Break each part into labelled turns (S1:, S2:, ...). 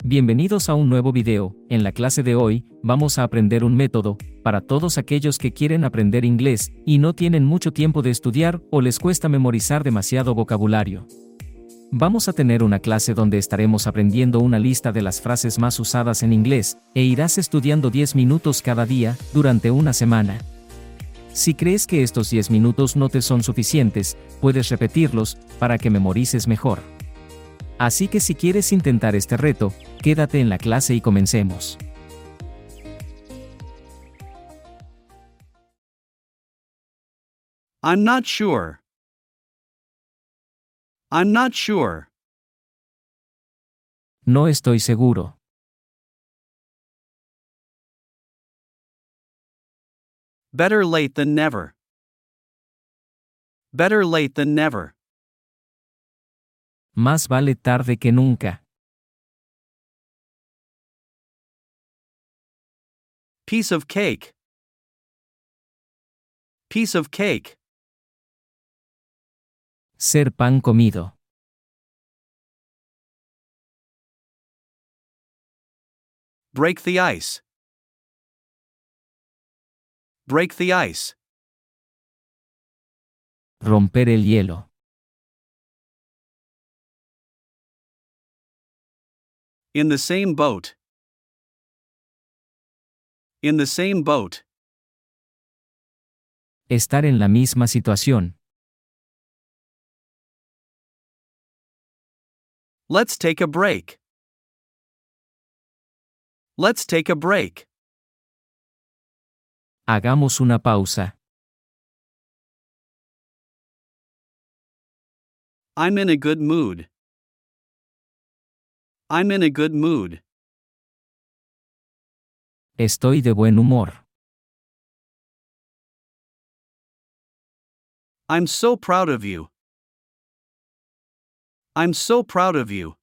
S1: Bienvenidos a un nuevo video. En la clase de hoy, vamos a aprender un método para todos aquellos que quieren aprender inglés y no tienen mucho tiempo de estudiar o les cuesta memorizar demasiado vocabulario. Vamos a tener una clase donde estaremos aprendiendo una lista de las frases más usadas en inglés, e irás estudiando 10 minutos cada día, durante una semana. Si crees que estos 10 minutos no te son suficientes, puedes repetirlos, para que memorices mejor. Así que si quieres intentar este reto, quédate en la clase y comencemos.
S2: I'm not sure. I'm not sure.
S1: No estoy seguro.
S2: Better late than never. Better late than never.
S1: Más vale tarde que nunca.
S2: Piece of cake. Piece of cake.
S1: Ser pan comido.
S2: Break the ice. Break the ice.
S1: Romper el hielo.
S2: In the same boat. In the same boat.
S1: Estar en la misma situación.
S2: Let's take a break. Let's take a break.
S1: Hagamos una pausa.
S2: I'm in a good mood. I'm in a good mood.
S1: Estoy de buen humor.
S2: I'm so proud of you. I'm so proud of you.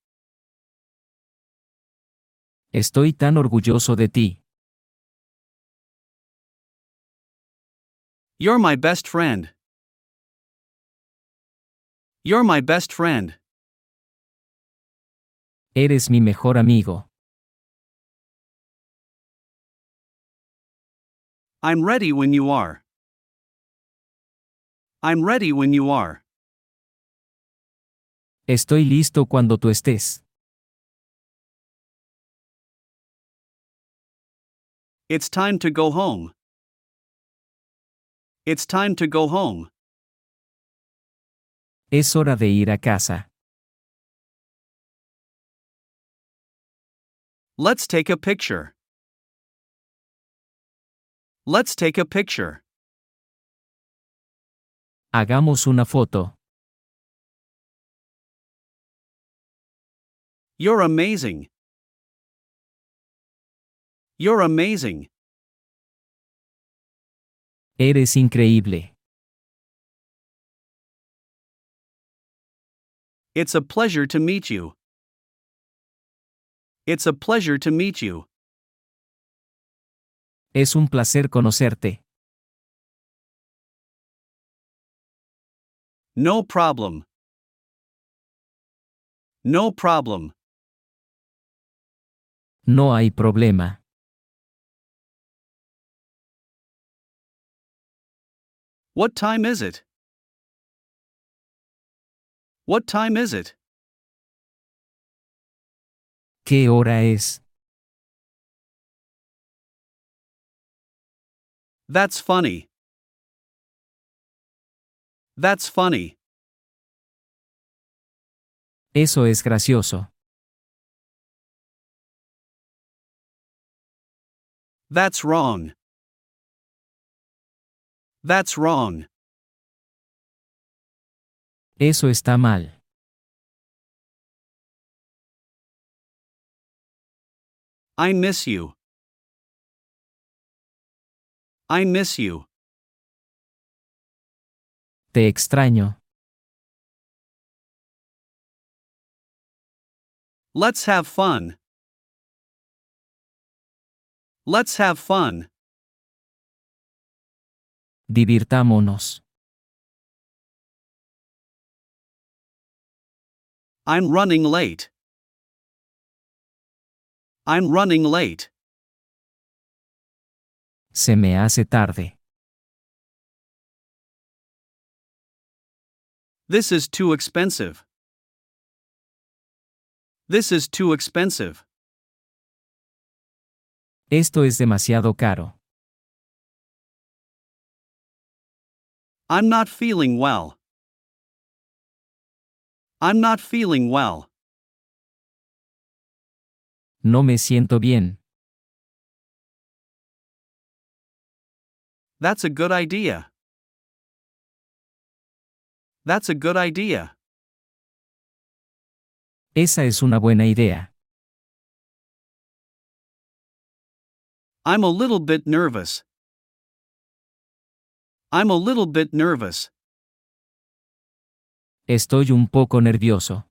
S1: Estoy tan orgulloso de ti.
S2: You're my best friend. You're my best friend.
S1: Eres mi mejor amigo.
S2: I'm ready when you are. I'm ready when you are.
S1: Estoy listo cuando tú estés.
S2: It's time to go home. It's time to go home.
S1: Es hora de ir a casa.
S2: Let's take a picture. Let's take a picture.
S1: Hagamos una foto.
S2: You're amazing. You're amazing.
S1: Eres increíble.
S2: It's a pleasure to meet you. It's a pleasure to meet you.
S1: Es un placer conocerte.
S2: No problem. No problem.
S1: No hay problema.
S2: What time is it? What time is it?
S1: ¿Qué hora es?
S2: That's funny. That's funny.
S1: Eso es gracioso.
S2: That's wrong. That's wrong.
S1: Eso está mal.
S2: I miss you. I miss you.
S1: Te extraño.
S2: Let's have fun. Let's have fun.
S1: Divirtámonos.
S2: I'm running late. I'm running late.
S1: Se me hace tarde.
S2: This is too expensive. This is too expensive.
S1: Esto es demasiado caro.
S2: I'm not feeling well. I'm not feeling well.
S1: No me siento bien.
S2: That's a good idea. That's a good idea.
S1: Esa es una buena idea.
S2: I'm a little bit nervous. I'm a little bit nervous.
S1: Estoy un poco nervioso.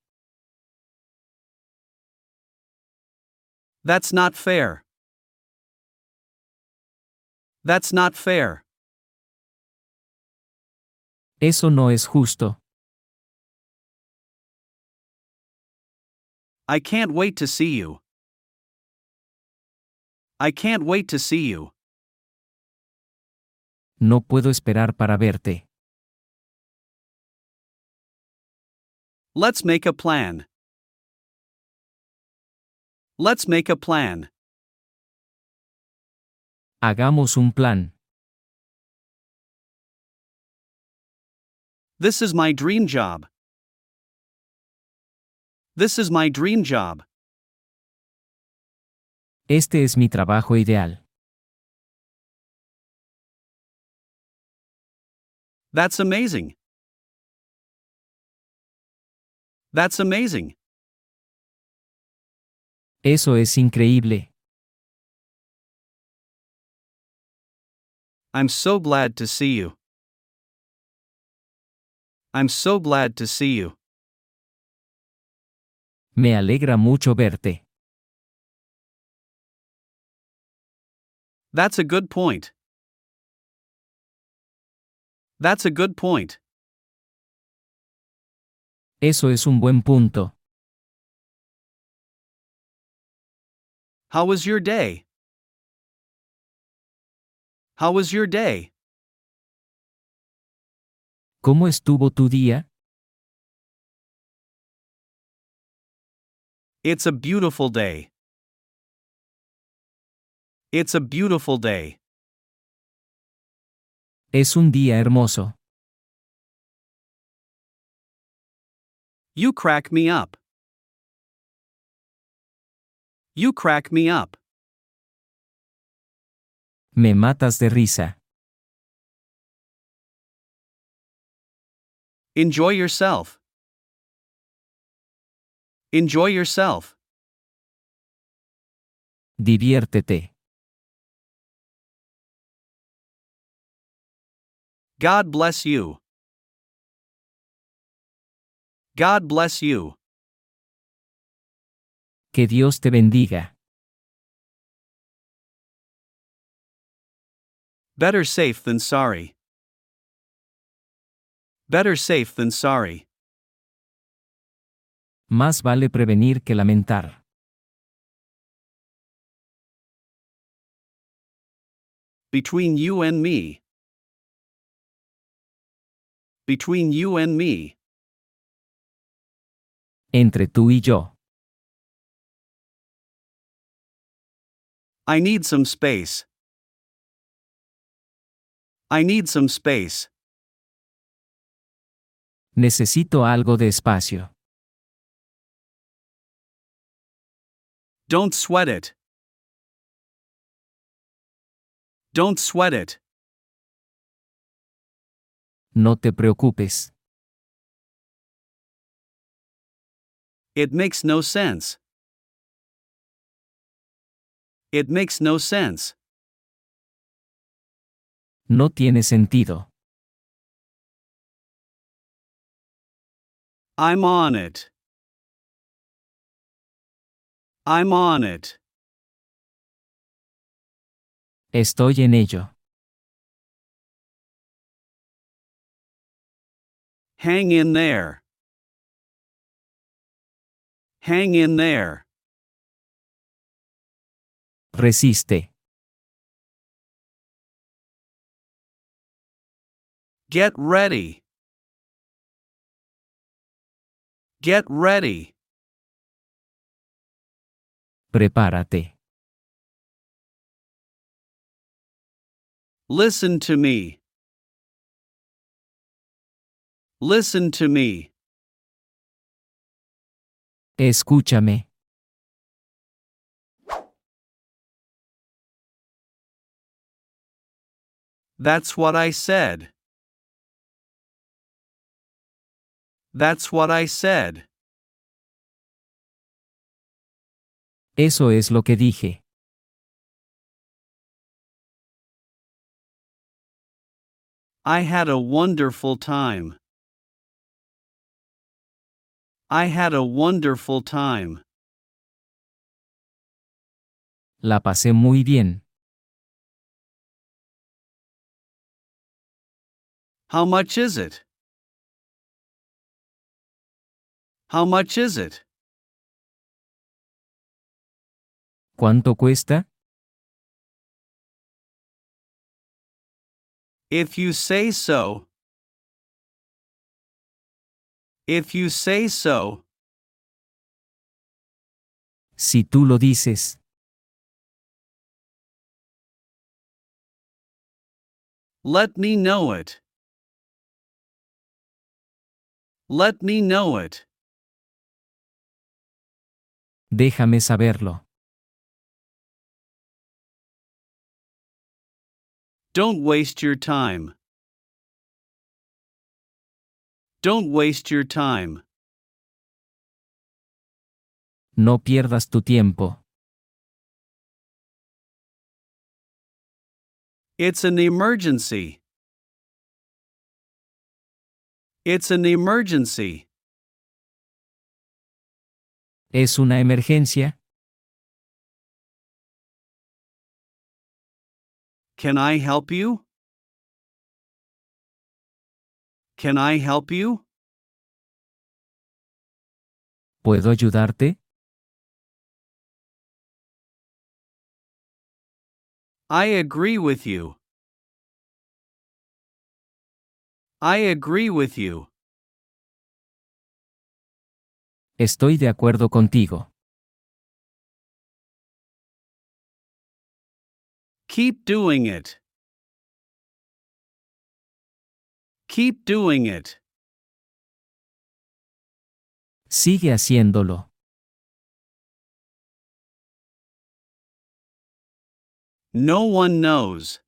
S2: That's not fair. That's not fair.
S1: Eso no es justo.
S2: I can't wait to see you. I can't wait to see you.
S1: No puedo esperar para verte.
S2: Let's make a plan. Let's make a plan.
S1: Hagamos un plan.
S2: This is my dream job. This is my dream job.
S1: Este es mi trabajo ideal.
S2: That's amazing. That's amazing.
S1: Eso es increíble.
S2: I'm so glad to see you. I'm so glad to see you.
S1: Me alegra mucho verte.
S2: That's a good point. That's a good point.
S1: Eso es un buen punto.
S2: How was your day? How was your day?
S1: ¿Cómo estuvo tu día?
S2: It's a beautiful day. It's a beautiful day.
S1: Es un día hermoso.
S2: You crack me up. You crack me up.
S1: Me matas de risa.
S2: Enjoy yourself. Enjoy yourself.
S1: Diviértete.
S2: God bless you. God bless you.
S1: Que Dios te bendiga.
S2: Better safe than sorry. Better safe than sorry.
S1: Más vale prevenir que lamentar.
S2: Between you and me. Between you and me.
S1: Entre tú y yo.
S2: I need some space. I need some space.
S1: Necesito algo de espacio.
S2: Don't sweat it. Don't sweat it.
S1: No te preocupes.
S2: It makes no sense. It makes no sense.
S1: No tiene sentido.
S2: I'm on it. I'm on it.
S1: Estoy en ello.
S2: Hang in there. Hang in there.
S1: Resiste.
S2: Get ready. Get ready.
S1: Prepárate.
S2: Listen to me. Listen to me.
S1: Escúchame.
S2: That's what I said. That's what I said.
S1: Eso es lo que dije.
S2: I had a wonderful time. I had a wonderful time.
S1: La pasé muy bien.
S2: How much is it? How much is it?
S1: ¿Cuánto cuesta?
S2: If you say so. If you say so.
S1: Si tú lo dices.
S2: Let me know it. Let me know it.
S1: Déjame saberlo.
S2: Don't waste your time. Don't waste your time.
S1: No pierdas tu tiempo.
S2: It's an emergency. It's an emergency.
S1: ¿Es una emergencia?
S2: Can I help you? Can I help you?
S1: ¿Puedo ayudarte?
S2: I agree with you. I agree with you.
S1: Estoy de acuerdo contigo.
S2: Keep doing it. Keep doing it.
S1: Sigue haciéndolo.
S2: No one knows.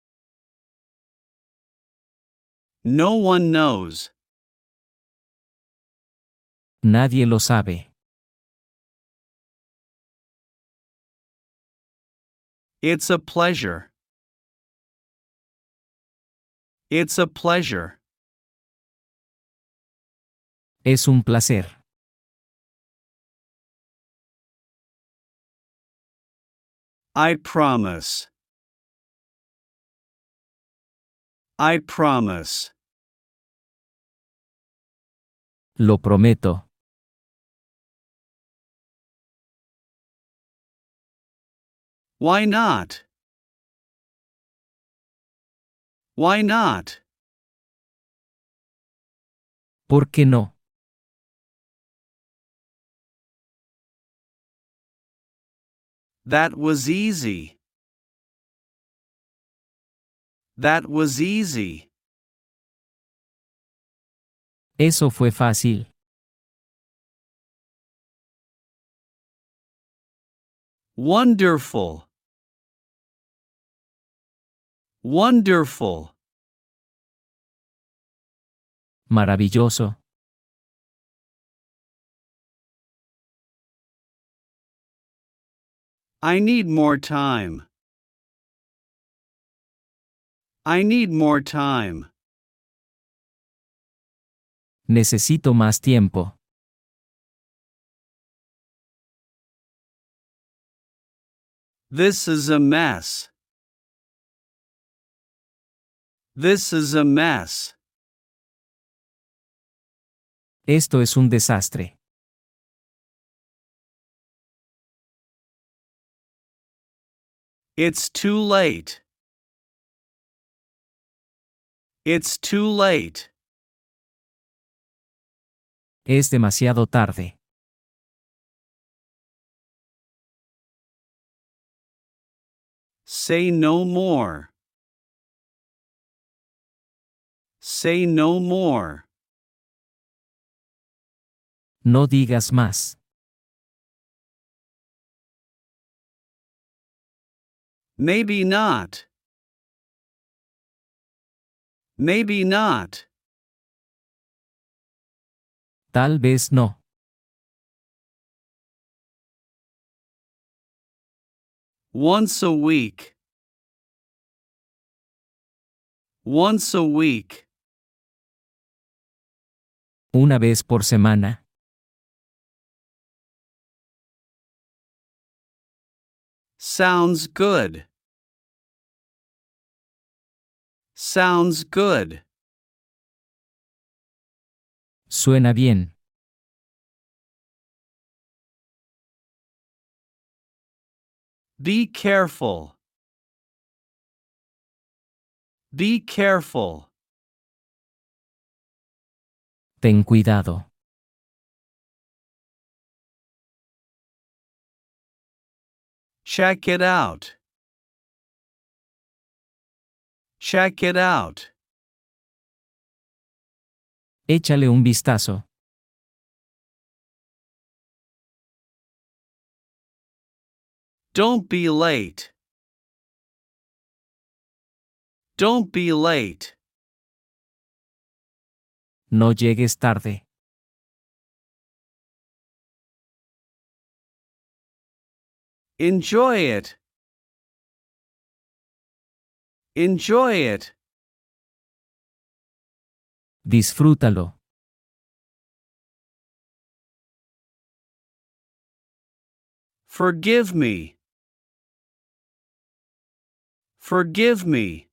S2: No one knows.
S1: Nadie lo sabe.
S2: It's a pleasure. It's a pleasure.
S1: Es un placer.
S2: I promise. I promise.
S1: Lo prometo.
S2: Why not? Why not?
S1: ¿Por qué no?
S2: That was easy. That was easy.
S1: Eso fue fácil.
S2: Wonderful. Wonderful.
S1: Maravilloso.
S2: I need more time. I need more time.
S1: Necesito más tiempo.
S2: This is a mess. This is a mess.
S1: Esto es un desastre.
S2: It's too late. It's too late.
S1: Es demasiado tarde.
S2: Say no more. Say no more.
S1: No digas más.
S2: Maybe not. Maybe not.
S1: Tal vez no.
S2: Once a week. Once a week.
S1: Una vez por semana.
S2: Sounds good. Sounds good.
S1: Suena bien.
S2: Be careful. Be careful.
S1: Ten cuidado.
S2: Check it out. Check it out.
S1: Échale un vistazo.
S2: Don't be late. Don't be late.
S1: No llegues tarde.
S2: Enjoy it. Enjoy it.
S1: Disfrútalo.
S2: Forgive me. Forgive me.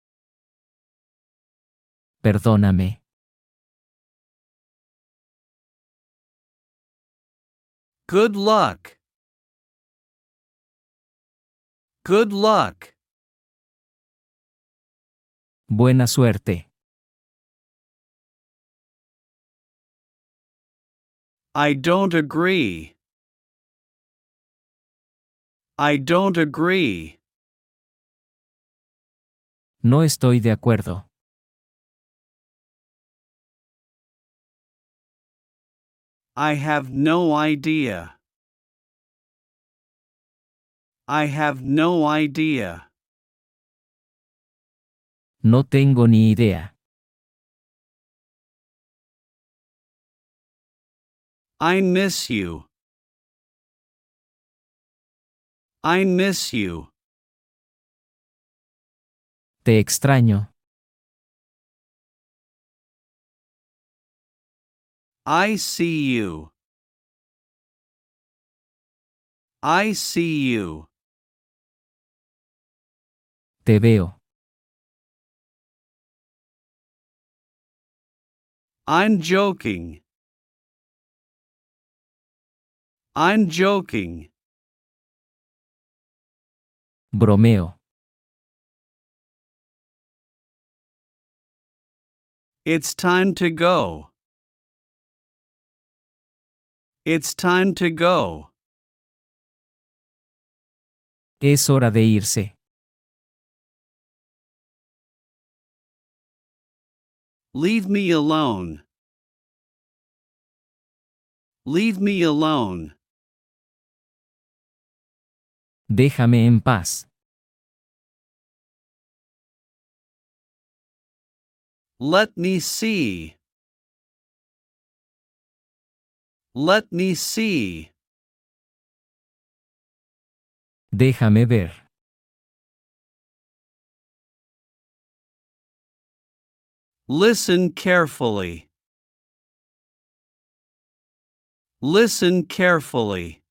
S1: Perdóname.
S2: Good luck. Good luck.
S1: Buena suerte.
S2: I don't agree. I don't agree.
S1: No estoy de acuerdo.
S2: I have no idea. I have no idea.
S1: No tengo ni idea.
S2: I miss you. I miss you.
S1: Te extraño.
S2: I see you. I see you.
S1: Te veo.
S2: I'm joking. I'm joking.
S1: Bromeo.
S2: It's time to go. It's time to go.
S1: Es hora de irse.
S2: Leave me alone. Leave me alone.
S1: Déjame en paz.
S2: Let me see. Let me see.
S1: Déjame ver.
S2: Listen carefully. Listen carefully.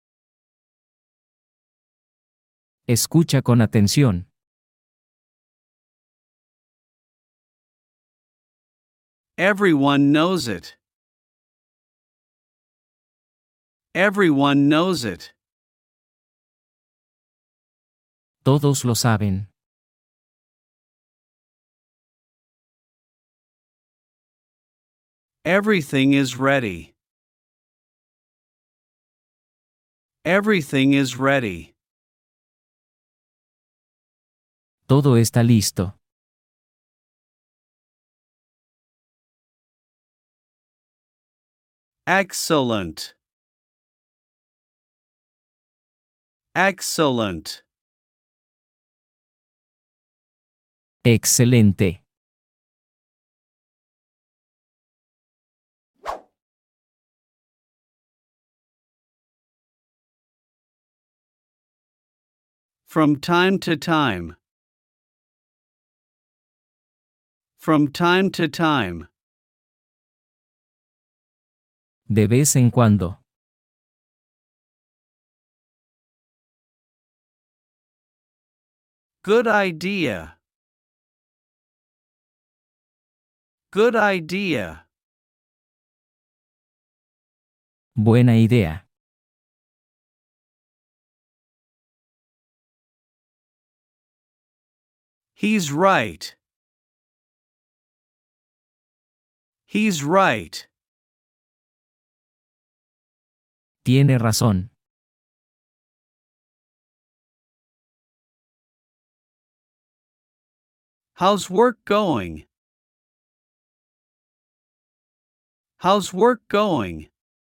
S1: Escucha con atención.
S2: Everyone knows it. Everyone knows it.
S1: Todos lo saben.
S2: Everything is ready. Everything is ready.
S1: Todo está listo.
S2: Excellent. Excellent.
S1: Excelente.
S2: From time to time. From time to time.
S1: De vez en cuando.
S2: Good idea. Good idea.
S1: Buena idea.
S2: He's right. He's right.
S1: Tiene razón.
S2: How's work going? How's work going?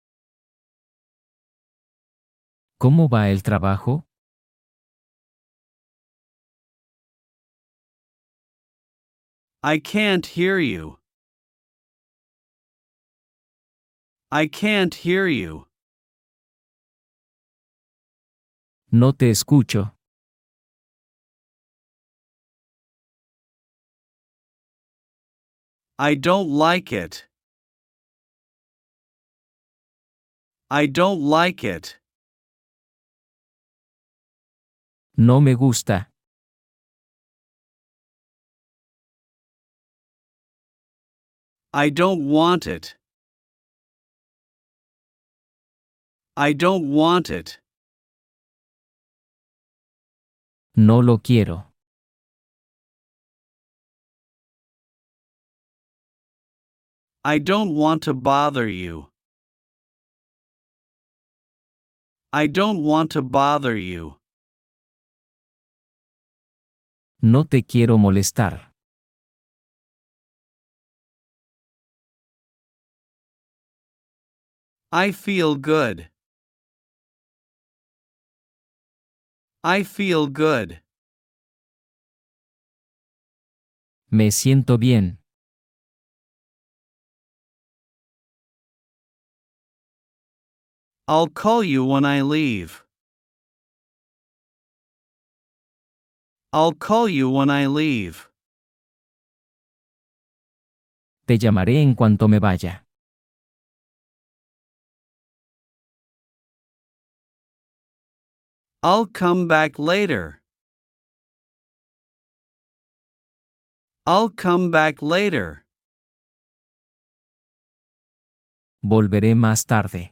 S1: ¿Cómo va el trabajo?
S2: I can't hear you. I can't hear you.
S1: No te escucho.
S2: I don't like it. I don't like it.
S1: No me gusta.
S2: I don't want it. I don't want it.
S1: No lo quiero.
S2: I don't want to bother you. I don't want to bother you.
S1: No te quiero molestar.
S2: I feel good. I feel good.
S1: Me siento bien.
S2: I'll call you when I leave. I'll call you when I leave.
S1: Te llamaré en cuanto me vaya.
S2: I'll come back later. I'll come back later.
S1: Volveré más tarde.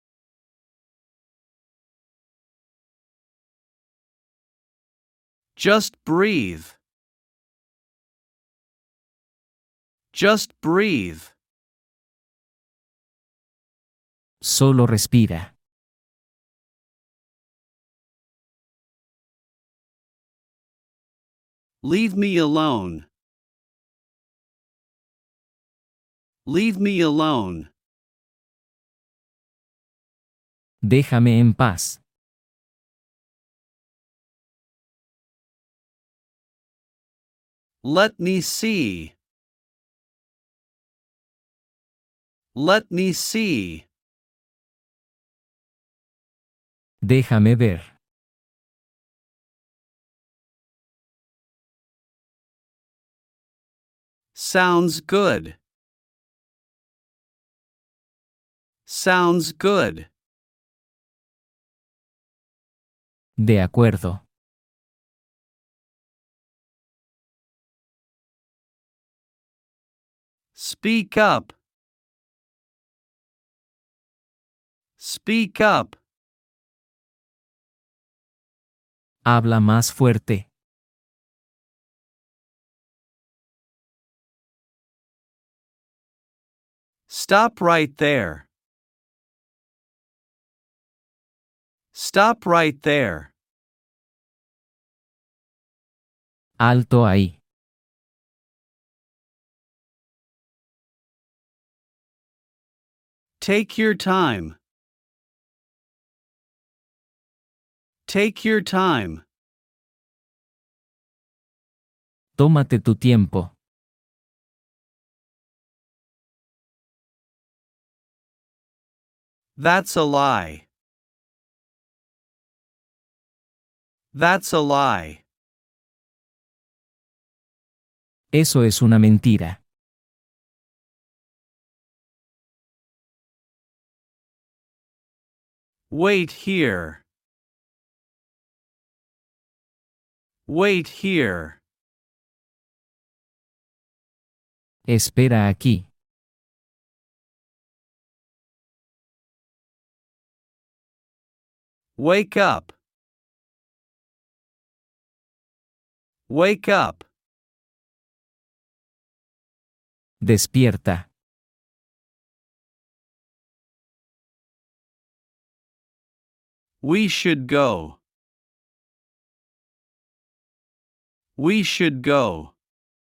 S2: Just breathe. Just breathe.
S1: Solo respira.
S2: Leave me alone. Leave me alone.
S1: Déjame en paz.
S2: Let me see. Let me see.
S1: Déjame ver.
S2: Sounds good. Sounds good.
S1: De acuerdo.
S2: Speak up. Speak up.
S1: Habla más fuerte.
S2: Stop right there. Stop right there.
S1: Alto ahí.
S2: Take your time. Take your time.
S1: Tómate tu tiempo.
S2: That's a lie. That's a lie.
S1: Eso es una mentira.
S2: Wait here. Wait here.
S1: Espera aquí.
S2: Wake up. Wake up.
S1: Despierta.
S2: We should go. We should go.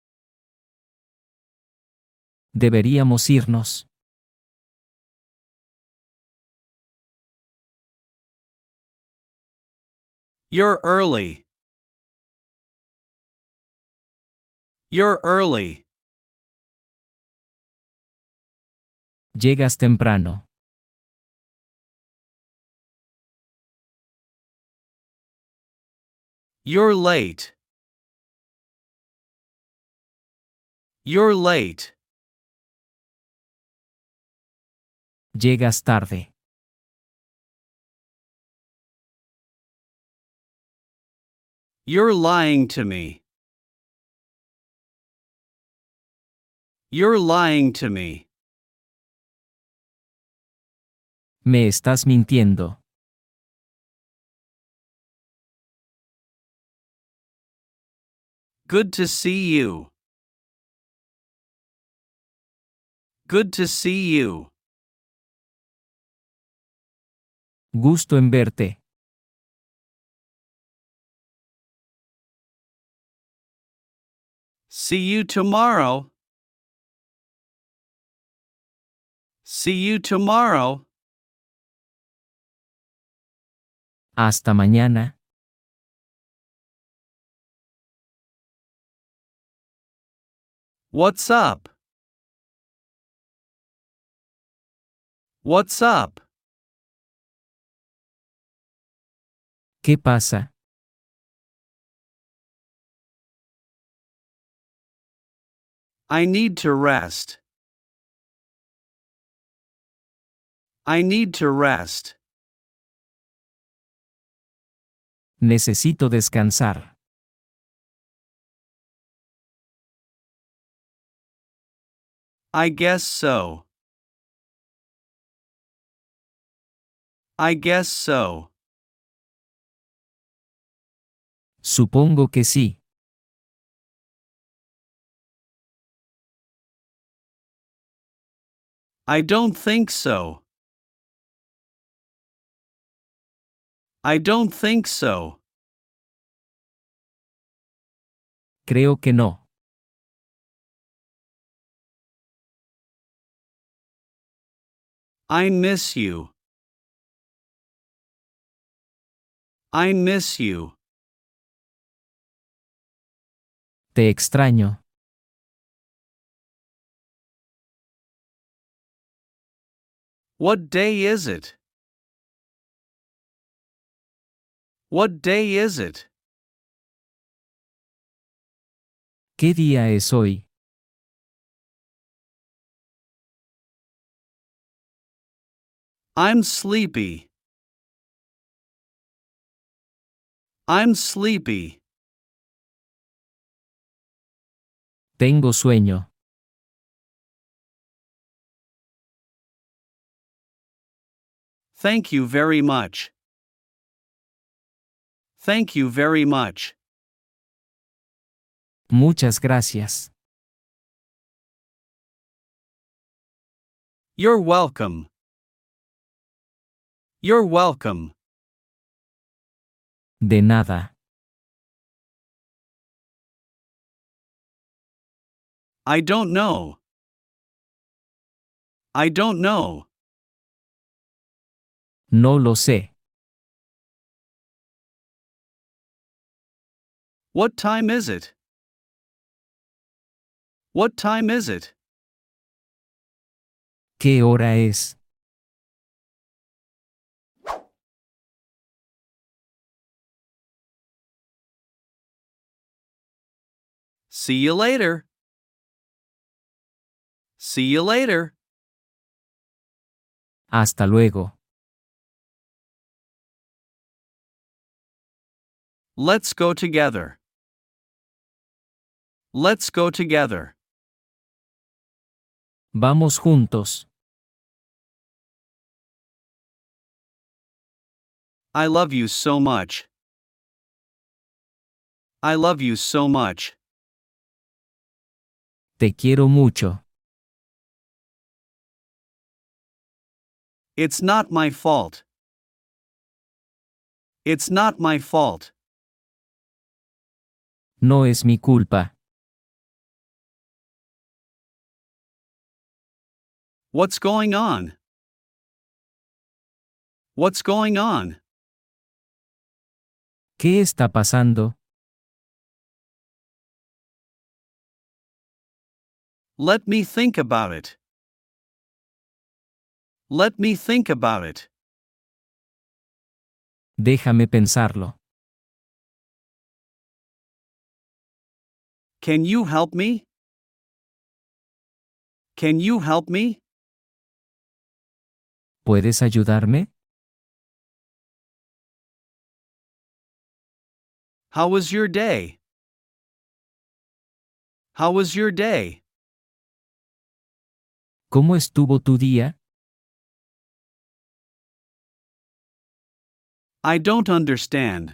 S1: Deberíamos irnos.
S2: You're early. You're early.
S1: Llegas temprano.
S2: You're late. You're late.
S1: Llegas tarde.
S2: You're lying to me. You're lying to me.
S1: Me estás mintiendo.
S2: Good to see you. Good to see you.
S1: Gusto en verte.
S2: See you tomorrow. See you tomorrow.
S1: Hasta mañana.
S2: What's up? What's up?
S1: ¿Qué pasa?
S2: I need to rest. I need to rest.
S1: Necesito descansar.
S2: I guess so. I guess so.
S1: Supongo que sí.
S2: I don't think so. I don't think so.
S1: Creo que no.
S2: I miss you. I miss you.
S1: Te extraño.
S2: What day is it? What day is it?
S1: ¿Qué día es hoy?
S2: I'm sleepy. I'm sleepy.
S1: Tengo sueño.
S2: Thank you very much. Thank you very much.
S1: Muchas gracias.
S2: You're welcome. You're welcome.
S1: De nada.
S2: I don't know. I don't know.
S1: No lo sé.
S2: What time is it? What time is it?
S1: ¿Qué hora es?
S2: See you later. See you later.
S1: Hasta luego.
S2: Let's go together. Let's go together.
S1: Vamos juntos.
S2: I love you so much. I love you so much.
S1: Te quiero mucho.
S2: It's not my fault. It's not my fault.
S1: No es mi culpa.
S2: What's going on? What's going on?
S1: ¿Qué está pasando?
S2: Let me think about it. Let me think about it.
S1: Déjame pensarlo.
S2: Can you help me? Can you help me?
S1: ¿Puedes ayudarme?
S2: How was your day? How was your day?
S1: ¿Cómo estuvo tu día?
S2: I don't understand.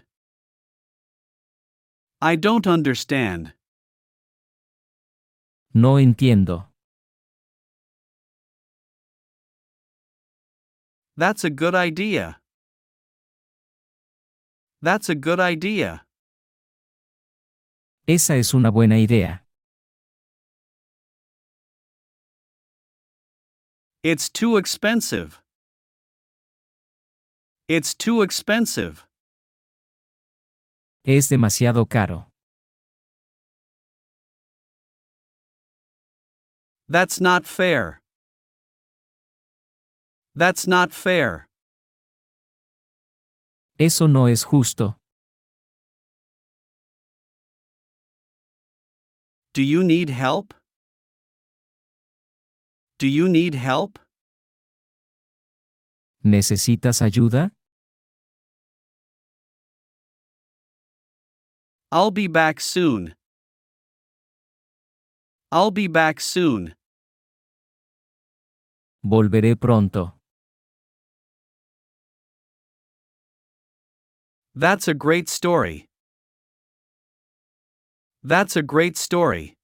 S2: I don't understand.
S1: No entiendo.
S2: That's a good idea. That's a good idea.
S1: Esa es una buena idea.
S2: It's too expensive. It's too expensive.
S1: Es demasiado caro.
S2: That's not fair. That's not fair.
S1: Eso no es justo.
S2: Do you need help? Do you need help?
S1: ¿Necesitas ayuda?
S2: I'll be back soon. I'll be back soon.
S1: Volveré pronto.
S2: That's a great story. That's a great story.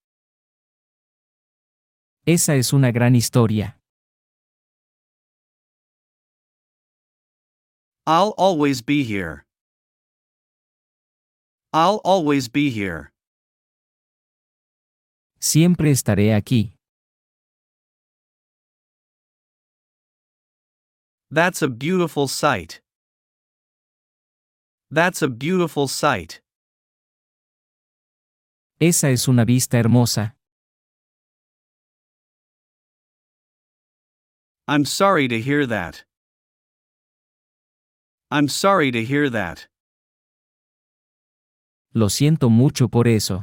S1: Esa es una gran historia.
S2: I'll always be here. I'll always be here.
S1: Siempre estaré aquí.
S2: That's a beautiful sight. That's a beautiful sight.
S1: Esa es una vista hermosa.
S2: I'm sorry to hear that. I'm sorry to hear that.
S1: Lo siento mucho por eso.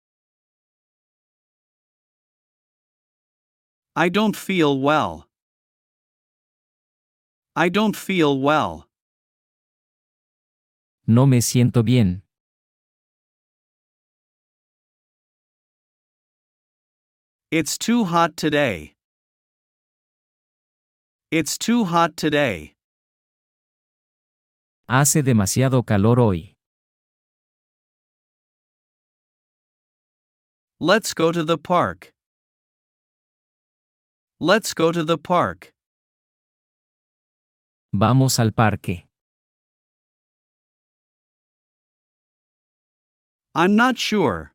S2: I don't feel well. I don't feel well.
S1: No me siento bien.
S2: It's too hot today. It's too hot today.
S1: Hace demasiado calor hoy.
S2: Let's go to the park. Let's go to the park.
S1: Vamos al parque.
S2: I'm not sure.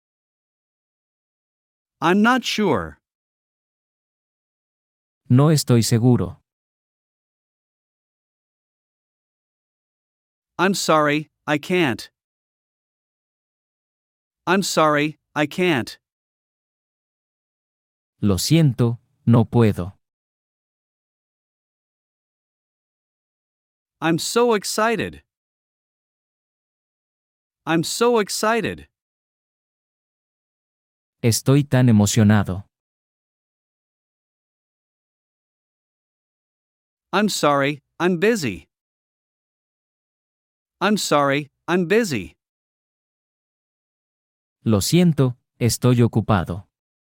S2: I'm not sure.
S1: No estoy seguro.
S2: I'm sorry, I can't. I'm sorry, I can't.
S1: Lo siento, no puedo.
S2: I'm so excited. I'm so excited.
S1: Estoy tan emocionado.
S2: I'm sorry, I'm busy. I'm sorry, I'm busy.
S1: Lo siento, estoy ocupado.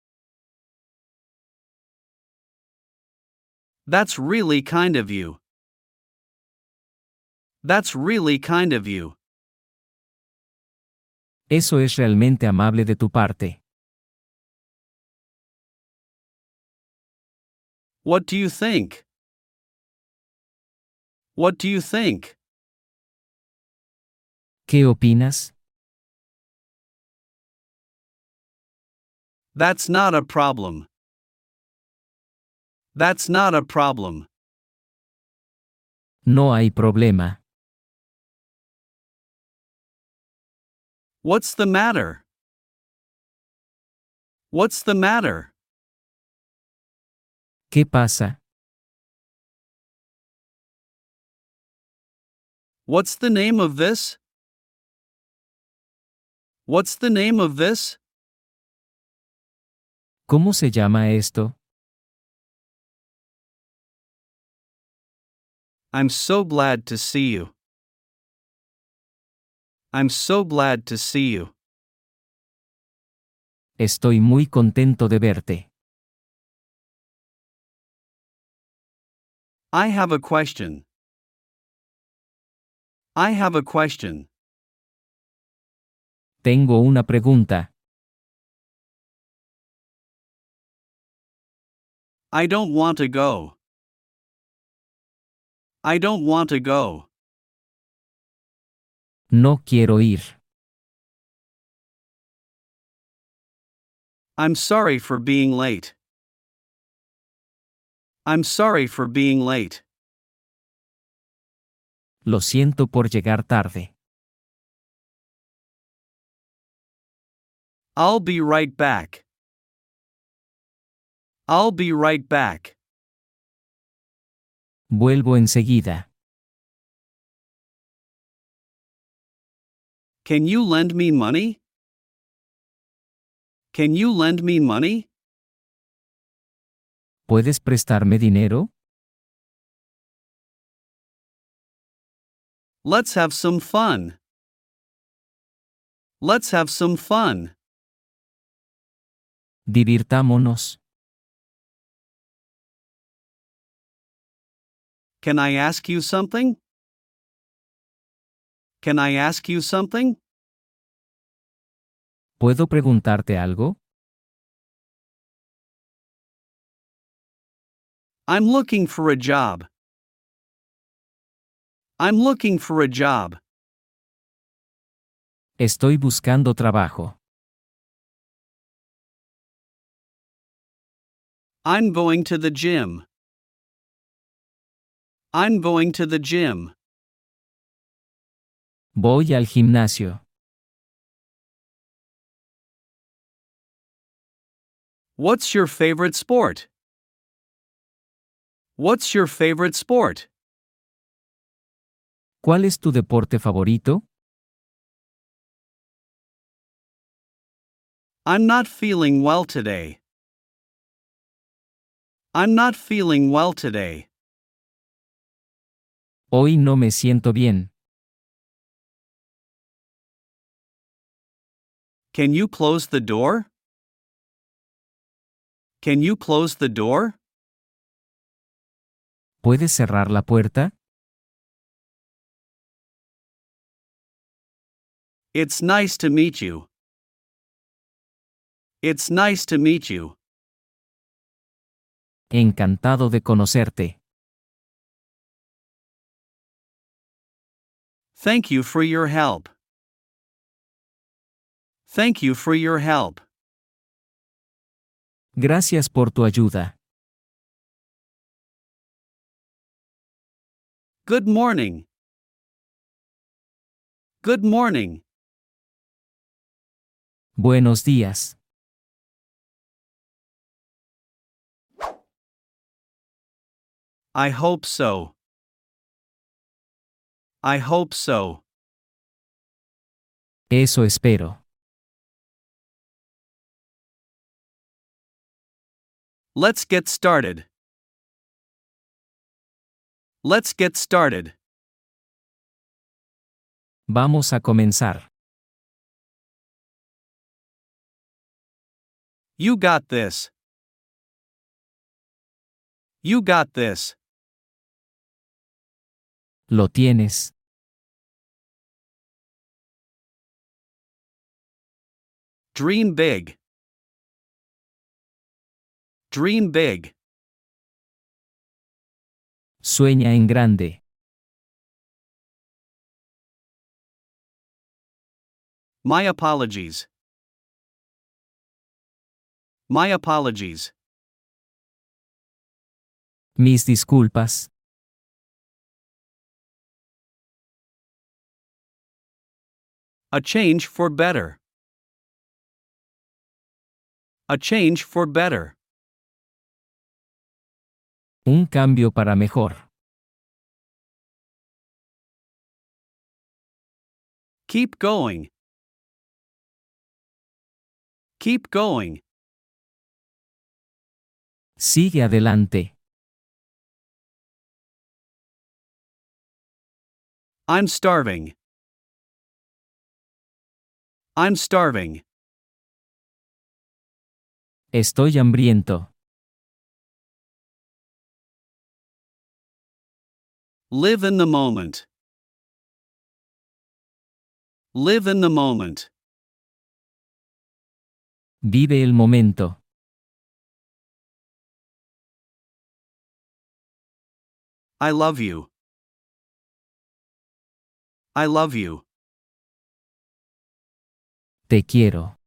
S2: That's really kind of you. That's really kind of you.
S1: Eso es realmente amable de tu parte.
S2: What do you think? What do you think?
S1: ¿Qué opinas?
S2: That's not a problem. That's not a problem.
S1: No hay problema.
S2: What's the matter? What's the matter?
S1: ¿Qué pasa?
S2: What's the name of this? What's the name of this?
S1: ¿Cómo se llama esto?
S2: I'm so glad to see you. I'm so glad to see you.
S1: Estoy muy contento de verte.
S2: I have a question. I have a question.
S1: Tengo una pregunta.
S2: I don't want to go. I don't want to go.
S1: No quiero ir.
S2: I'm sorry for being late. I'm sorry for being late.
S1: Lo siento por llegar tarde.
S2: I'll be right back. I'll be right back.
S1: Vuelvo enseguida.
S2: Can you lend me money? Can you lend me money?
S1: ¿Puedes prestarme dinero?
S2: Let's have some fun. Let's have some fun.
S1: Divirtámonos.
S2: Can I ask you something? Can I ask you something?
S1: ¿Puedo preguntarte algo?
S2: I'm looking for a job. I'm looking for a job.
S1: Estoy buscando trabajo.
S2: I'm going to the gym. I'm going to the gym.
S1: Voy al gimnasio.
S2: What's your favorite sport? What's your favorite sport?
S1: ¿Cuál es tu deporte favorito?
S2: I'm not feeling well today. I'm not feeling well today.
S1: Hoy no me siento bien.
S2: Can you close the door? Can you close the door?
S1: ¿Puedes cerrar la puerta?
S2: It's nice to meet you. It's nice to meet you.
S1: Encantado de conocerte.
S2: Thank you for your help. Thank you for your help.
S1: Gracias por tu ayuda.
S2: Good morning. Good morning.
S1: Buenos días.
S2: I hope so. I hope so.
S1: Eso espero.
S2: Let's get started. Let's get started.
S1: Vamos a comenzar.
S2: You got this. You got this.
S1: Lo tienes.
S2: Dream big. Dream big.
S1: Sueña en grande.
S2: My apologies. My apologies.
S1: Mis disculpas.
S2: A change for better. A change for better.
S1: Un cambio para mejor.
S2: Keep going. Keep going.
S1: Sigue adelante.
S2: I'm starving. I'm starving.
S1: Estoy hambriento.
S2: Live in the moment. Live in the moment.
S1: Vive el momento.
S2: I love you. I love you.
S1: Te quiero.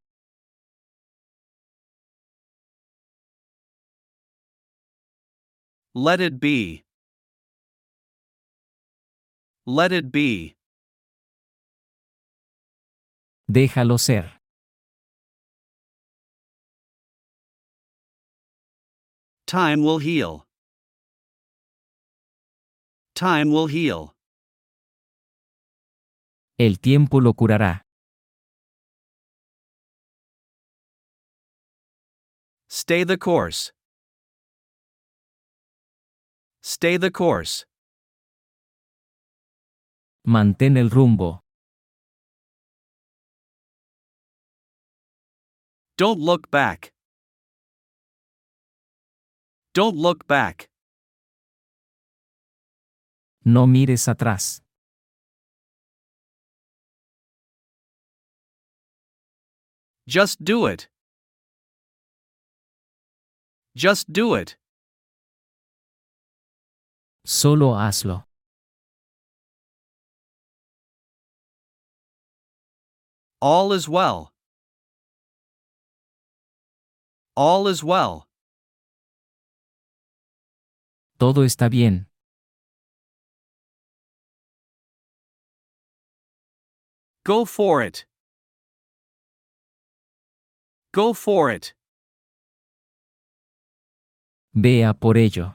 S2: Let it be. Let it be.
S1: Déjalo ser.
S2: Time will heal. Time will heal.
S1: El tiempo lo curará.
S2: Stay the course. Stay the course.
S1: Mantén el rumbo.
S2: Don't look back. Don't look back.
S1: No mires atrás.
S2: Just do it. Just do it.
S1: Solo hazlo.
S2: All is well. All is well.
S1: Todo está bien.
S2: Go for it. Go for it.
S1: Vea por ello.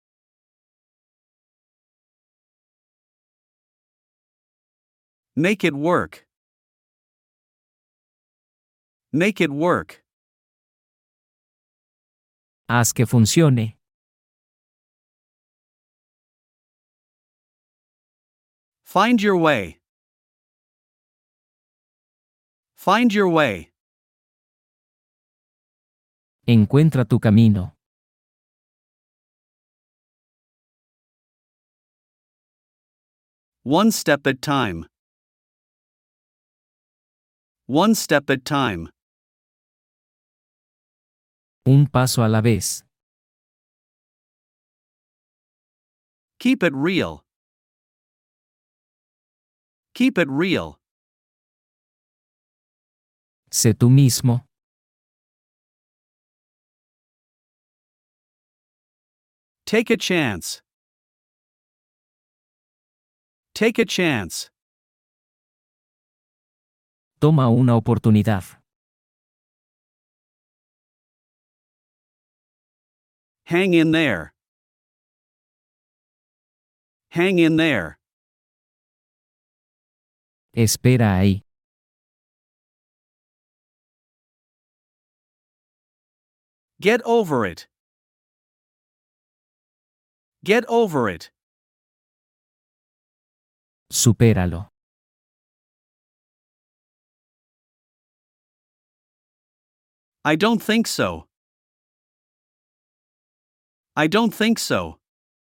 S2: Make it work. Make it work.
S1: Haz que funcione.
S2: Find your way. Find your way.
S1: Encuentra tu camino.
S2: One step at time. One step at time.
S1: Un paso a la vez.
S2: Keep it real. Keep it real.
S1: Sé tú mismo.
S2: Take a chance. Take a chance.
S1: Toma una oportunidad.
S2: Hang in there. Hang in there.
S1: Espera ahí.
S2: Get over it. Get over it.
S1: Supéralo.
S2: I don't think so. I don't think so.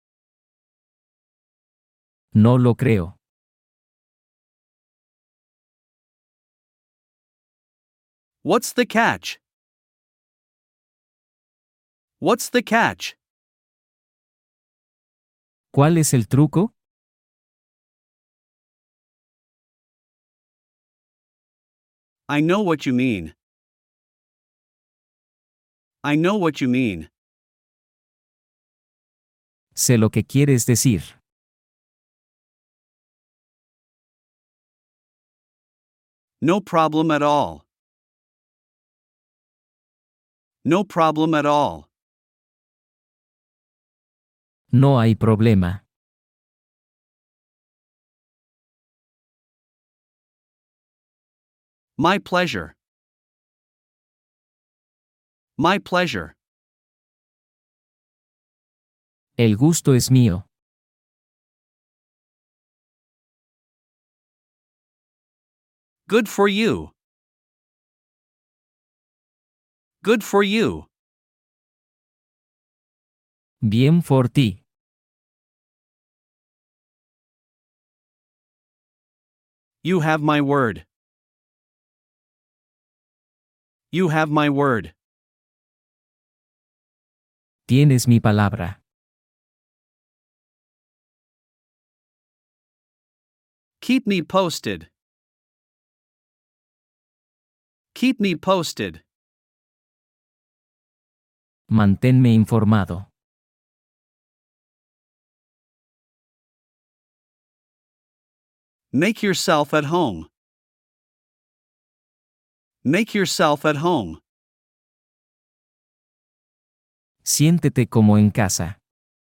S1: No lo creo.
S2: What's the catch? What's the catch?
S1: ¿Cuál es el truco?
S2: I know what you mean. I know what you mean.
S1: Sé lo que quieres decir.
S2: No problem at all. No problem at all.
S1: No hay problema.
S2: My pleasure. My pleasure.
S1: El gusto es mío.
S2: Good for you. Good for you.
S1: Bien por ti.
S2: You have my word. You have my word.
S1: Tienes mi palabra.
S2: Keep me posted. Keep me posted.
S1: Manténme informado.
S2: Make yourself at home. Make yourself at home.
S1: Siéntete como en casa.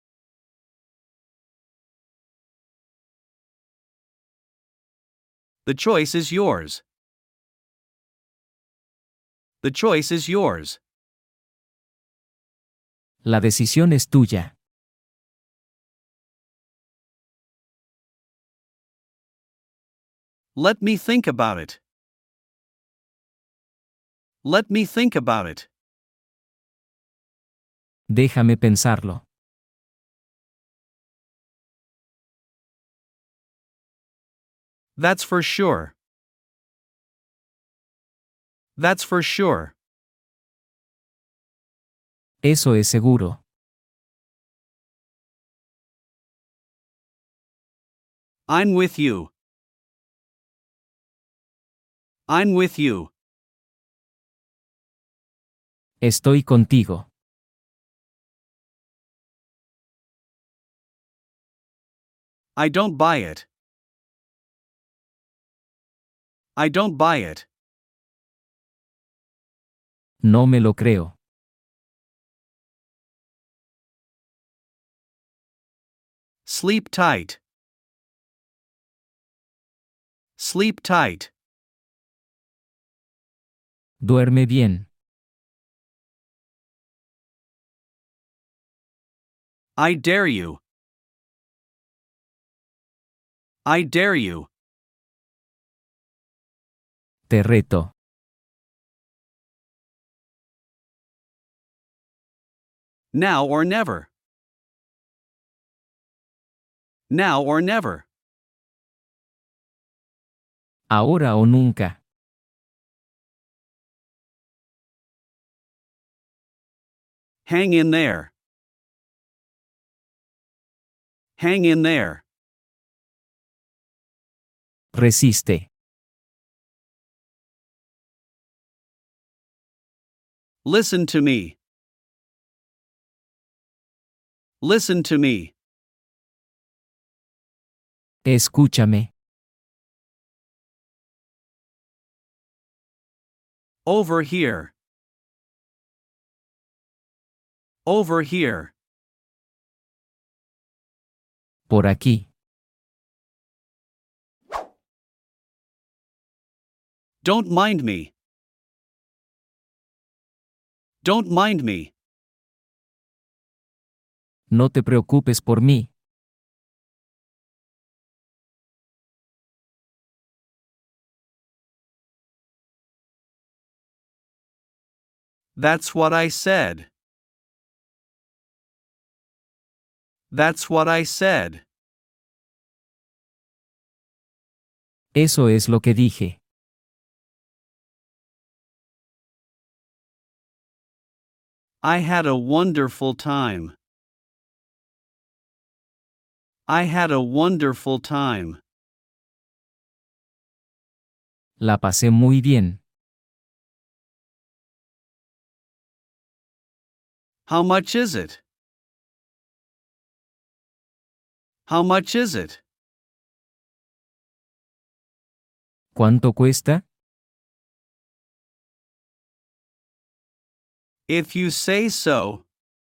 S2: The choice is yours. The choice is yours.
S1: La decisión es tuya.
S2: Let me think about it. Let me think about it.
S1: Déjame pensarlo.
S2: That's for sure. That's for sure.
S1: Eso es seguro.
S2: I'm with you. I'm with you.
S1: Estoy contigo.
S2: I don't buy it. I don't buy it.
S1: No me lo creo.
S2: Sleep tight. Sleep tight.
S1: Duerme bien.
S2: I dare you. I dare you.
S1: Te reto.
S2: Now or never. Now or never.
S1: Ahora o nunca.
S2: Hang in there. Hang in there.
S1: Resiste.
S2: Listen to me. Listen to me.
S1: Escúchame.
S2: Over here. Over here.
S1: Por aquí.
S2: Don't mind me. Don't mind me.
S1: No te preocupes por mí.
S2: That's what I said. That's what I said.
S1: Eso es lo que dije.
S2: I had a wonderful time. I had a wonderful time.
S1: La pasé muy bien.
S2: How much is it? How much is it?
S1: ¿Cuánto cuesta?
S2: If you say so.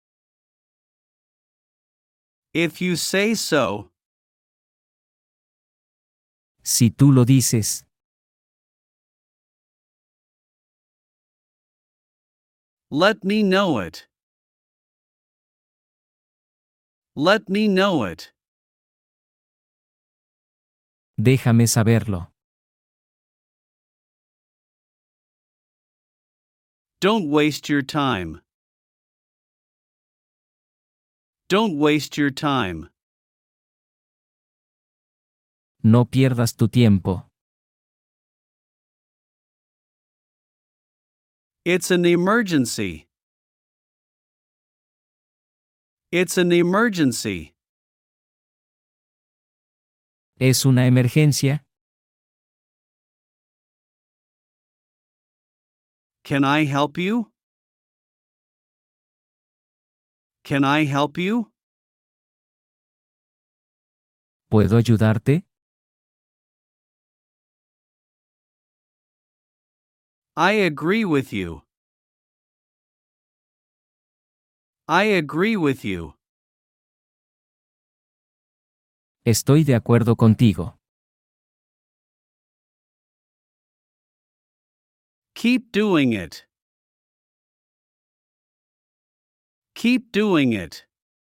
S2: If you say so.
S1: Si tú lo dices.
S2: Let me know it. Let me know it.
S1: Déjame saberlo.
S2: Don't waste your time. Don't waste your time.
S1: No pierdas tu tiempo.
S2: It's an emergency. It's an emergency.
S1: ¿Es una emergencia?
S2: Can I help you? Can I help you?
S1: ¿Puedo ayudarte?
S2: I agree with you. I agree with you.
S1: Estoy de acuerdo contigo.
S2: Keep doing it. Keep doing it.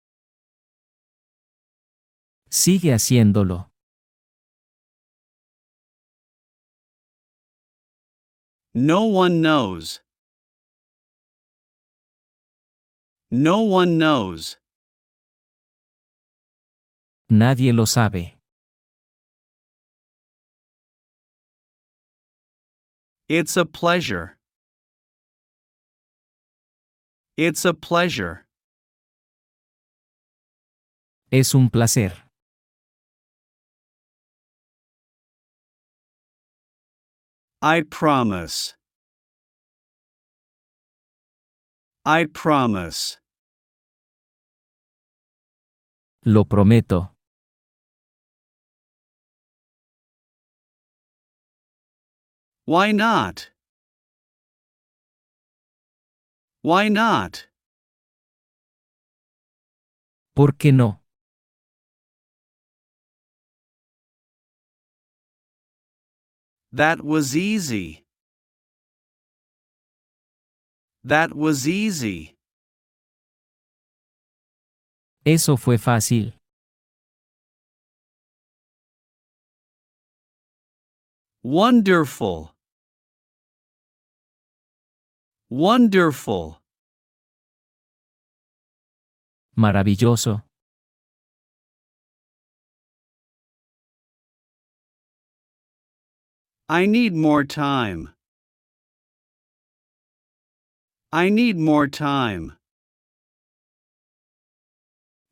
S1: Sigue haciéndolo.
S2: No one knows. No one knows.
S1: Nadie lo sabe.
S2: It's a pleasure. It's a pleasure.
S1: Es un placer.
S2: I promise. I promise.
S1: Lo prometo.
S2: Why not? Why not?
S1: ¿Por qué no?
S2: That was easy. That was easy.
S1: Eso fue fácil.
S2: Wonderful. Wonderful.
S1: Maravilloso.
S2: I need more time. I need more time.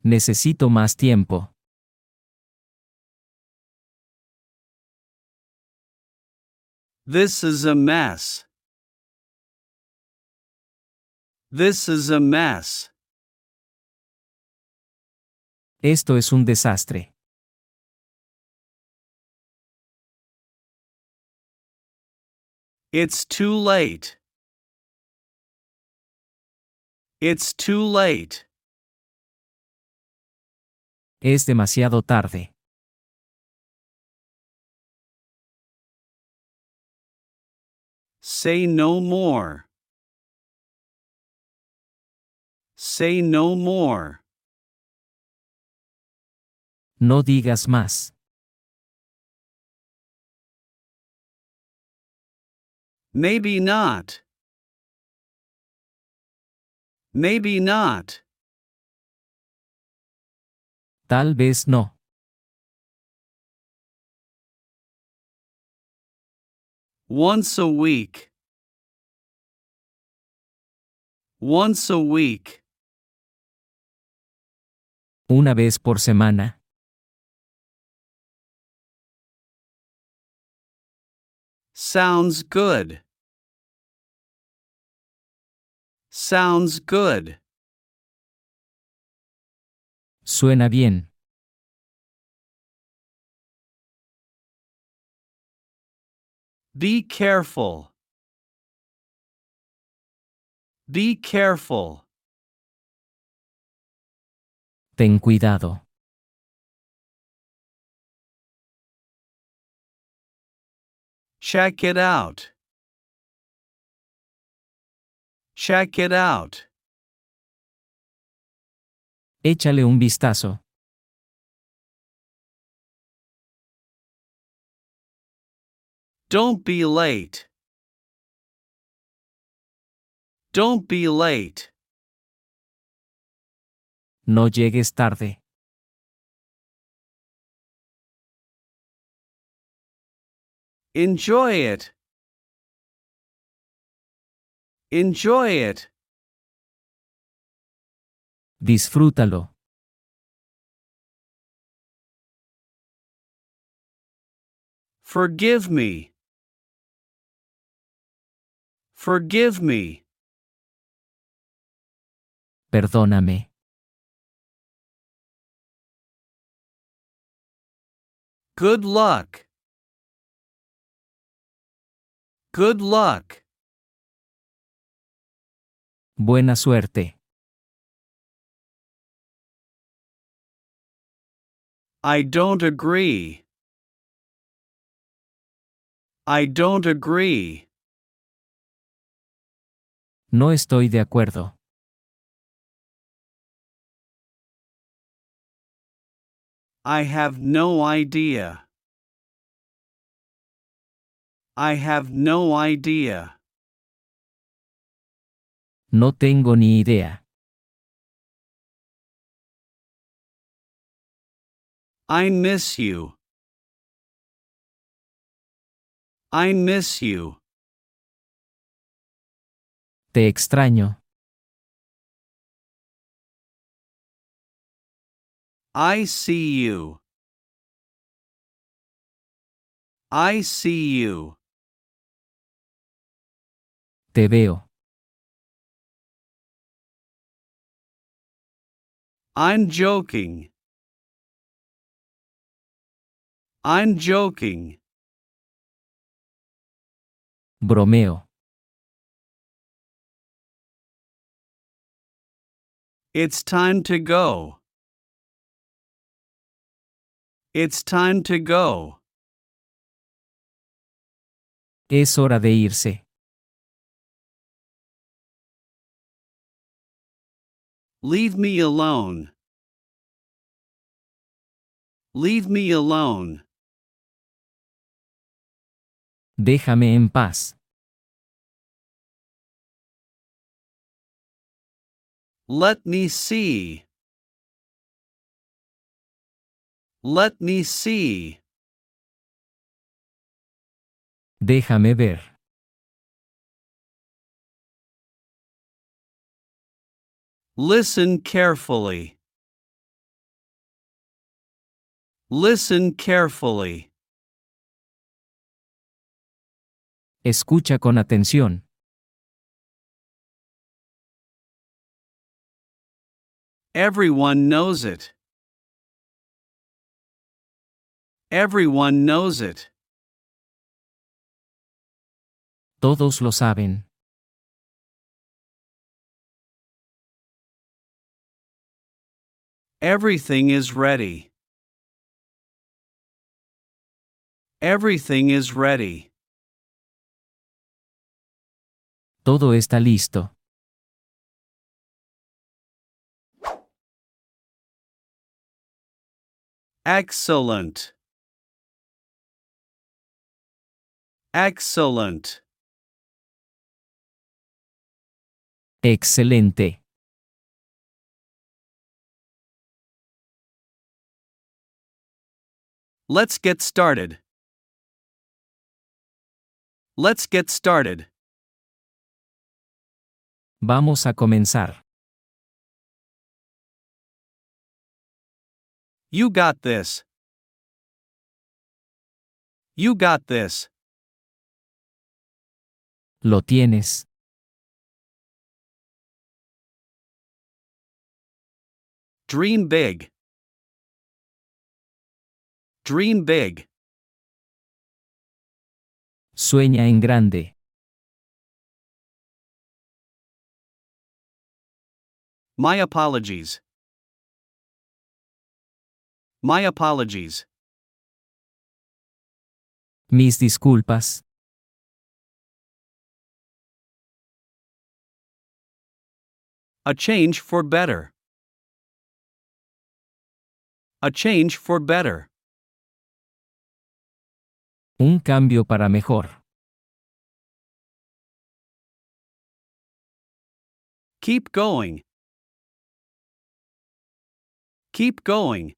S1: Necesito más tiempo.
S2: This is a mess. This is a mess.
S1: Esto es un desastre.
S2: It's too late. It's too late.
S1: Es demasiado tarde.
S2: Say no more. Say no more.
S1: No digas más.
S2: Maybe not. Maybe not.
S1: Tal vez no.
S2: Once a week. Once a week.
S1: Una vez por semana.
S2: Sounds good. Sounds good.
S1: Suena bien.
S2: Be careful. Be careful.
S1: Ten cuidado.
S2: Check it out. Check it out.
S1: Échale un vistazo.
S2: Don't be late. Don't be late.
S1: No llegues tarde.
S2: Enjoy it. Enjoy it.
S1: Disfrútalo.
S2: Forgive me. Forgive me.
S1: Perdóname.
S2: Good luck. Good luck.
S1: Buena suerte.
S2: I don't agree. I don't agree.
S1: No estoy de acuerdo.
S2: I have no idea. I have no idea.
S1: No tengo ni idea.
S2: I miss you. I miss you.
S1: Te extraño.
S2: I see you. I see you.
S1: Te veo.
S2: I'm joking. I'm joking.
S1: Bromeo.
S2: It's time to go. It's time to go.
S1: Es hora de irse.
S2: Leave me alone. Leave me alone.
S1: Déjame en paz.
S2: Let me see. Let me see.
S1: Déjame ver.
S2: Listen carefully. Listen carefully.
S1: Escucha con atención.
S2: Everyone knows it. Everyone knows it.
S1: Todos lo saben.
S2: Everything is ready. Everything is ready.
S1: Todo está listo.
S2: Excellent. Excellent.
S1: Excelente.
S2: Let's get started. Let's get started.
S1: Vamos a comenzar.
S2: You got this. You got this.
S1: Lo tienes.
S2: Dream big. Dream big.
S1: Sueña en grande.
S2: My apologies. My apologies.
S1: Mis disculpas.
S2: A change for better. A change for better.
S1: Un cambio para mejor.
S2: Keep going. Keep going.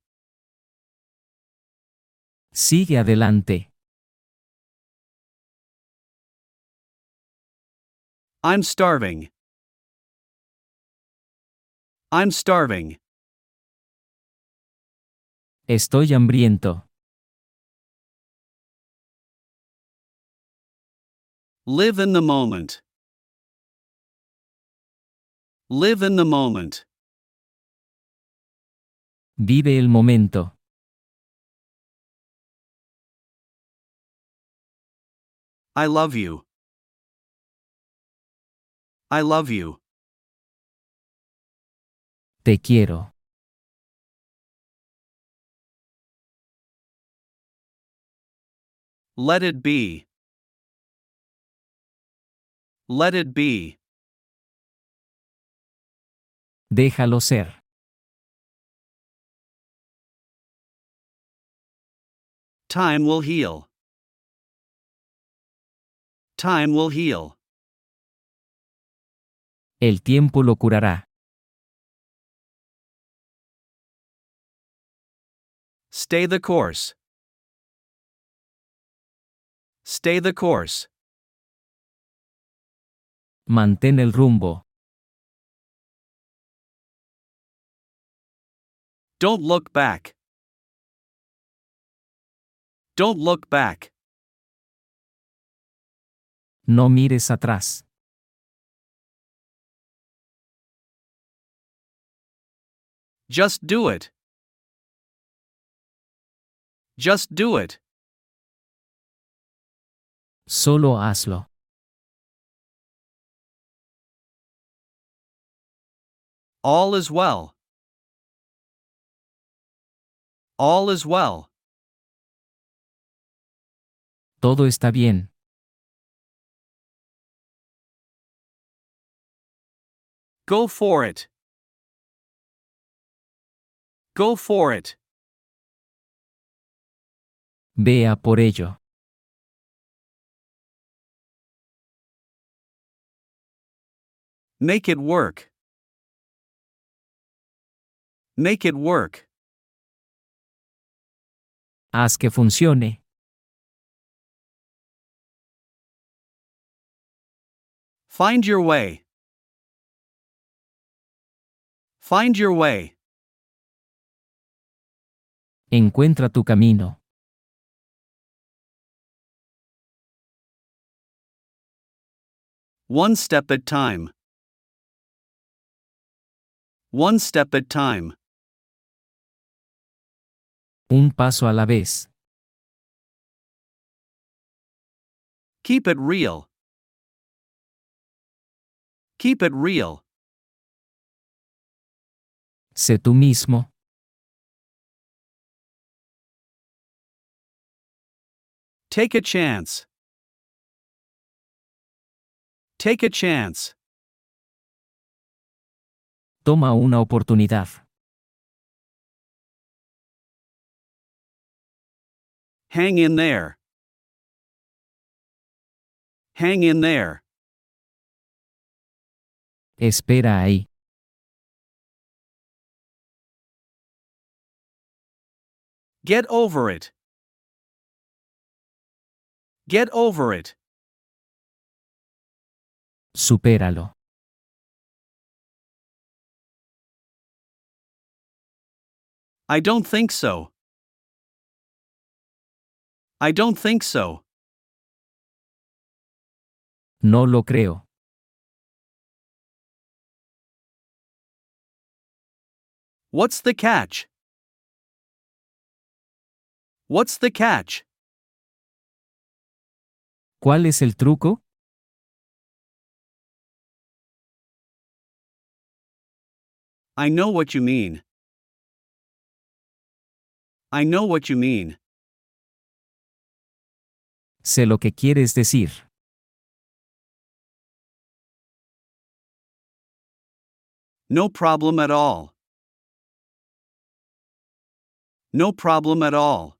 S1: Sigue adelante.
S2: I'm starving. I'm starving.
S1: Estoy hambriento.
S2: Live in the moment. Live in the moment.
S1: Vive el momento.
S2: I love you. I love you.
S1: Te quiero.
S2: Let it be. Let it be.
S1: Déjalo ser.
S2: Time will heal. Time will heal.
S1: El tiempo lo curará.
S2: Stay the course. Stay the course.
S1: Mantén el rumbo.
S2: Don't look back. Don't look back.
S1: No mires atrás.
S2: Just do it. Just do it.
S1: Solo hazlo.
S2: All is well. All is well.
S1: Todo está bien.
S2: Go for it. Go for it.
S1: Vea por ello.
S2: Make it work. Make it work.
S1: Haz que funcione.
S2: Find your way. Find your way.
S1: Encuentra tu camino.
S2: One step at time. One step at time.
S1: Un paso a la vez.
S2: Keep it real. Keep it real.
S1: Sé tú mismo.
S2: Take a chance. Take a chance.
S1: Toma una oportunidad.
S2: Hang in there. Hang in there.
S1: Espera ahí.
S2: Get over it. Get over it.
S1: Supéralo.
S2: I don't think so. I don't think so.
S1: No lo creo.
S2: What's the catch? What's the catch?
S1: ¿Cuál es el truco?
S2: I know what you mean. I know what you mean.
S1: Sé lo que quieres decir.
S2: No problem at all. No problem at all.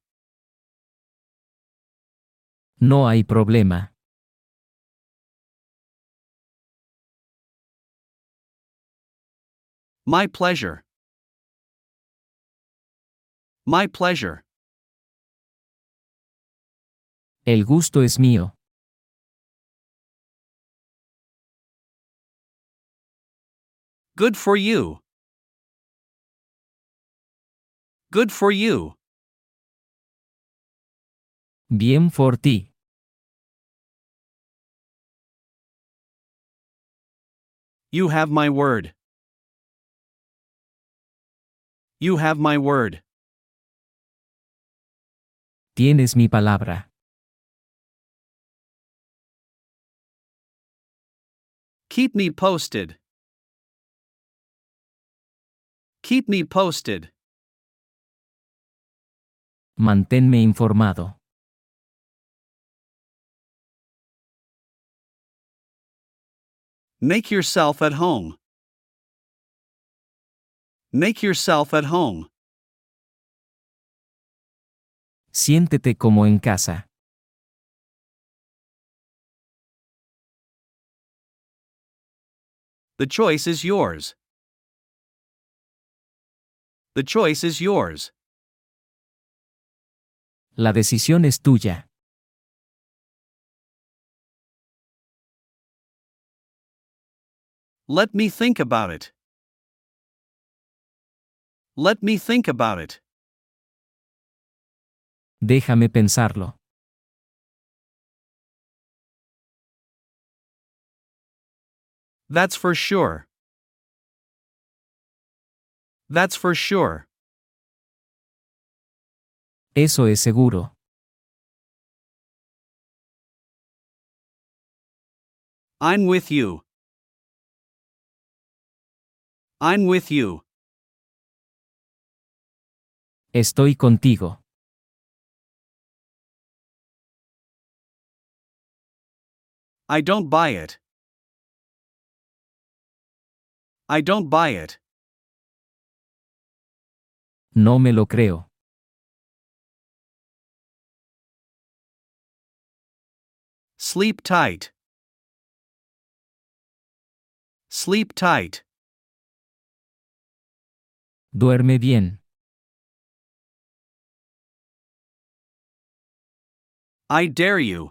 S1: No hay problema.
S2: My pleasure. My pleasure.
S1: El gusto es mío.
S2: Good for you. Good for you.
S1: Bien por ti.
S2: You have my word. You have my word.
S1: Tienes mi palabra.
S2: Keep me posted. Keep me posted.
S1: Manténme informado.
S2: Make yourself at home. Make yourself at home.
S1: Siéntete como en casa.
S2: The choice is yours. The choice is yours.
S1: La decisión es tuya.
S2: Let me think about it. Let me think about it.
S1: Déjame pensarlo.
S2: That's for sure. That's for sure.
S1: Eso es seguro.
S2: I'm with you. I'm with you.
S1: Estoy contigo.
S2: I don't buy it. I don't buy it.
S1: No me lo creo.
S2: Sleep tight. Sleep tight.
S1: Duerme bien.
S2: I dare you.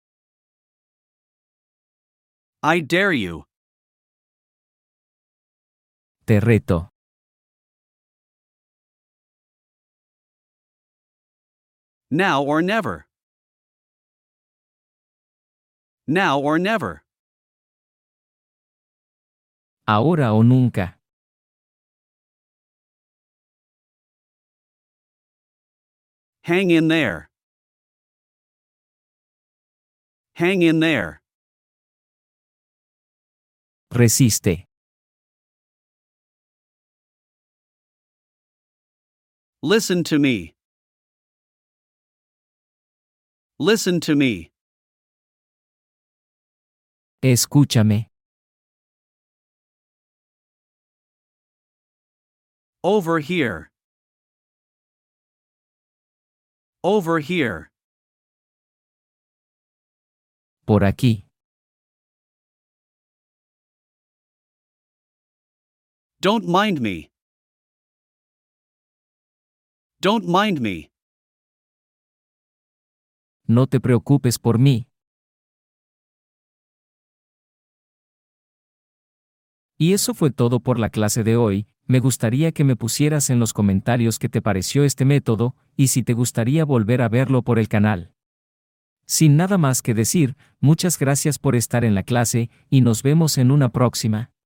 S2: I dare you.
S1: Te reto.
S2: Now or never. Now or never.
S1: Ahora o nunca.
S2: Hang in there. Hang in there.
S1: Resiste.
S2: Listen to me. Listen to me.
S1: Escúchame.
S2: Over here. Over here.
S1: Por aquí.
S2: Don't mind me. Don't mind me.
S1: No te preocupes por mí. Y eso fue todo por la clase de hoy. Me gustaría que me pusieras en los comentarios qué te pareció este método, y si te gustaría volver a verlo por el canal. Sin nada más que decir, muchas gracias por estar en la clase, y nos vemos en una próxima.